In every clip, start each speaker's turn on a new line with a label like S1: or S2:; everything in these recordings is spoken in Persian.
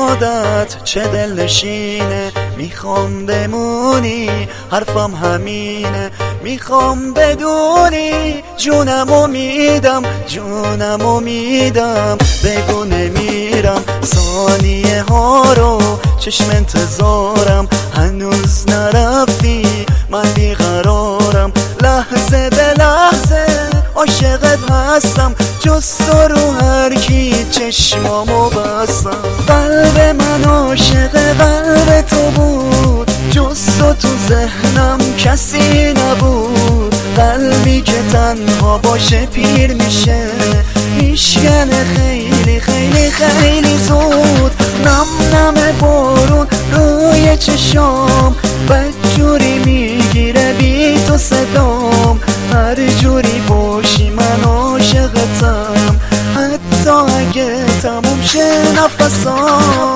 S1: یادت چه دلنشینه، میخوام بمونی، حرفم همینه، میخوام بدونی جونمو میدم، جونمو میدم، بگو نمیرم ثانیه ها رو، چشم انتظارم هنوز نرفتی، من بیقرارم، لحظه به لحظه عاشقت هستم، جز تو رو هر کی چشمامو بستم. قلب من عاشق قلب تو بود، جز تو ذهنم کسی نبود، قلبی که تنها باشه پیر میشه، میشکنه خیلی خیلی خیلی زود، نم نم بارون روی چشام، بدجوری میگیره بی تو صدام، هر جوری باشی من عاشقتم، حتی اگه تموم شه نفسام.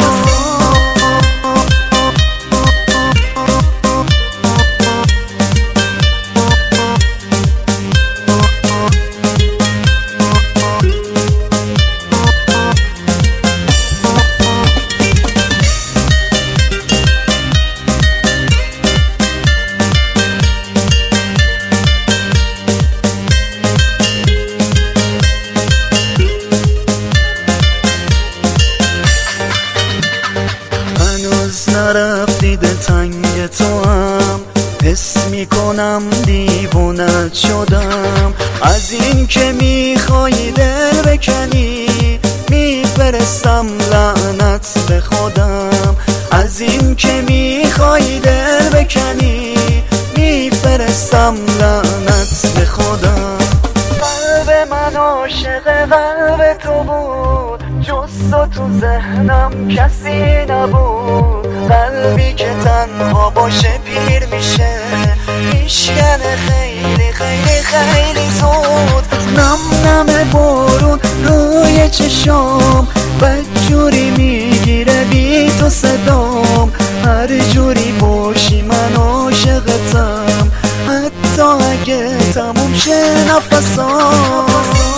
S1: نرفتی دلتنگ تو هم، حس میکنم دیوونت شدم، از این که میخوای دل بکنی میفرستم لعنت به خودم، از این که میخوای دل بکنی میفرستم لعنت به خودم. قلب من عاشق قلب تو بود، جز تو ذهنم کسی نبود، قلبی که تنها باشه پیر میشه، میشکنه خیلی خیلی خیلی زود، نم نم بارون روی چشام، بدجوری میگیره بی تو صدام، هر جوری باشی من عاشقتم، حتی اگه تموم شه نفسام.